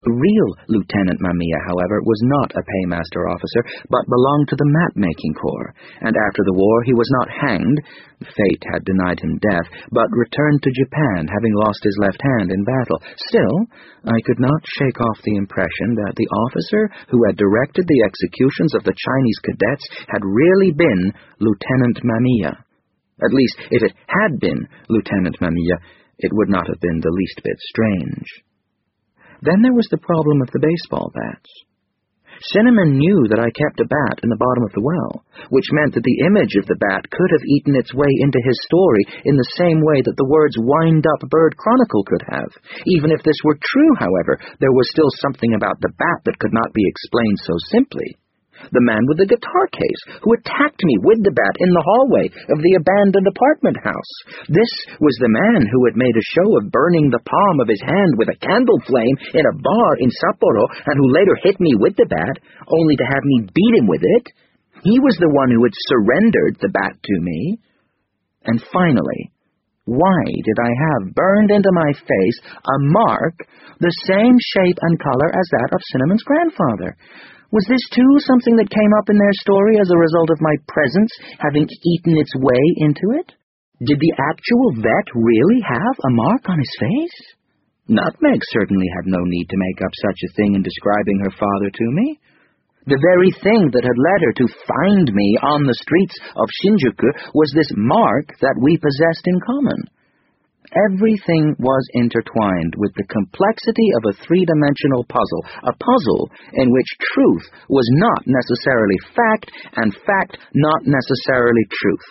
real Lieutenant Mamiya, however, was not a paymaster officer, but belonged to the map-making corps, and after the war he was not hanged, fate had denied him death, but returned to Japan, having lost his left hand in battle. Still, I could not shake off the impression that the officer who had directed the executions of the Chinese cadets had really been Lieutenant Mamiya. At least, if it had been Lieutenant Mamiya, it would not have been the least bit strange. Then there was the problem of the baseball bats. Cinnamon knew that I kept a bat in the bottom of the well, which meant that the image of the bat could have eaten its way into his story in the same way that the words Wind-Up Bird Chronicle could have. Even if this were true, however, there was still something about the bat that could not be explained so simply. The man with the guitar case, who attacked me with the bat in the hallway of the abandoned apartment house. This was the man who had made a show of burning the palm of his hand with a candle flame in a bar in Sapporo, and who later hit me with the bat, only to have me beat him with it. He was the one who had surrendered the bat to me. And finally, why did I have burned into my face a mark the same shape and color as that of Cinnamon's grandfather? Was this, too, something that came up in their story as a result of my presence having eaten its way into it? Did the actual vet really have a mark on his face? Nutmeg certainly had no need to make up such a thing in describing her father to me. The very thing that had led her to find me on the streets of Shinjuku was this mark that we possessed in common. Everything was intertwined with the complexity of a three-dimensional puzzle, a puzzle in which truth was not necessarily fact, and fact not necessarily truth.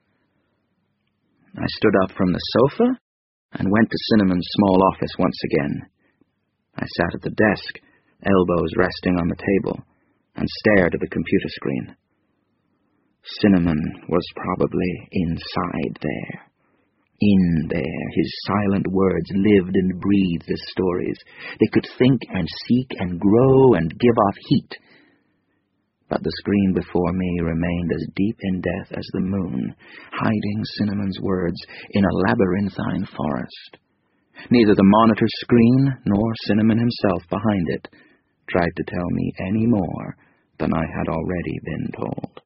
I stood up from the sofa and went to Cinnamon's small office once again. I sat at the desk, elbows resting on the table, and stared at the computer screen. Cinnamon was probably inside there. In there, his silent words lived and breathed as stories. They could think and seek and grow and give off heat. But the screen before me remained as deep in death as the moon, hiding Cinnamon's words in a labyrinthine forest. Neither the monitor screen nor Cinnamon himself behind it tried to tell me any more than I had already been told.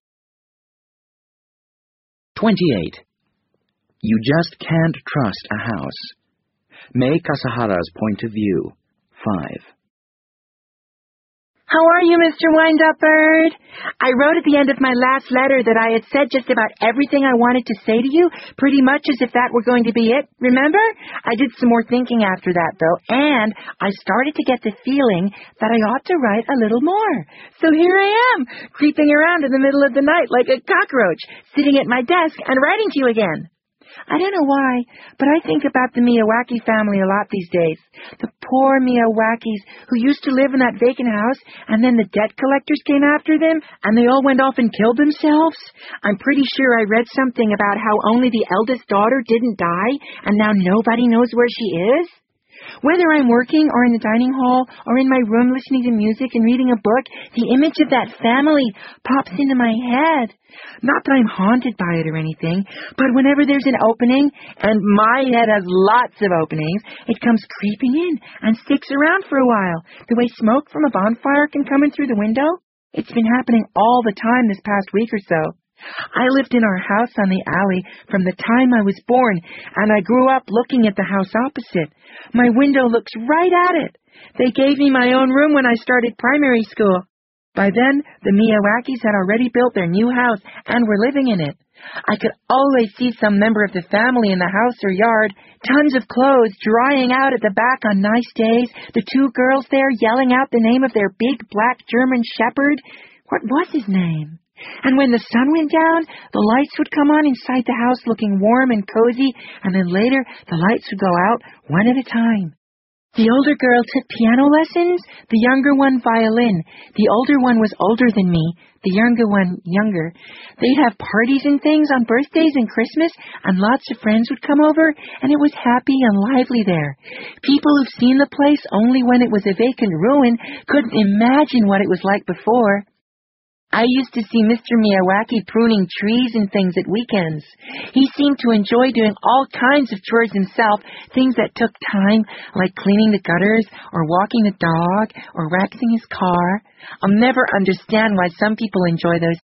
28. You just can't trust a house. Mei Kasahara's point of view. 5. How are you, Mr. Wind-Up Bird? I wrote at the end of my last letter that I had said just about everything I wanted to say to you, pretty much as if that were going to be it, remember? I did some more thinking after that, though, and I started to get the feeling that I ought to write a little more. So here I am, creeping around in the middle of the night like a cockroach, sitting at my desk and writing to you again. I don't know why, but I think about the Miyawaki family a lot these days. The poor Miyawakis who used to live in that vacant house, and then the debt collectors came after them, and they all went off and killed themselves. I'm pretty sure I read something about how only the eldest daughter didn't die, and now nobody knows where she is. Whether I'm working or in the dining hall or in my room listening to music and reading a book, the image of that family pops into my head. Not that I'm haunted by it or anything, but whenever there's an opening, and my head has lots of openings, it comes creeping in and sticks around for a while, the way smoke from a bonfire can come in through the window. It's been happening all the time this past week or so. I lived in our house on the alley from the time I was born, and I grew up looking at the house opposite. My window looks right at it. They gave me my own room when I started primary school. By then, the Miyawakis had already built their new house and were living in it. I could always see some member of the family in the house or yard, tons of clothes drying out at the back on nice days, the two girls there yelling out the name of their big black German shepherd. What was his name? And when the sun went down, the lights would come on inside the house looking warm and cozy, and then later the lights would go out one at a time. The older girl took piano lessons, the younger one violin. The older one was older than me, the younger one younger. They'd have parties and things on birthdays and Christmas, and lots of friends would come over, and it was happy and lively there. People who've seen the place only when it was a vacant ruin couldn't imagine what it was like before. I used to see Mr. Miyawaki pruning trees and things at weekends. He seemed to enjoy doing all kinds of chores himself, things that took time, like cleaning the gutters, or walking the dog, or waxing his car. I'll never understand why some people enjoy those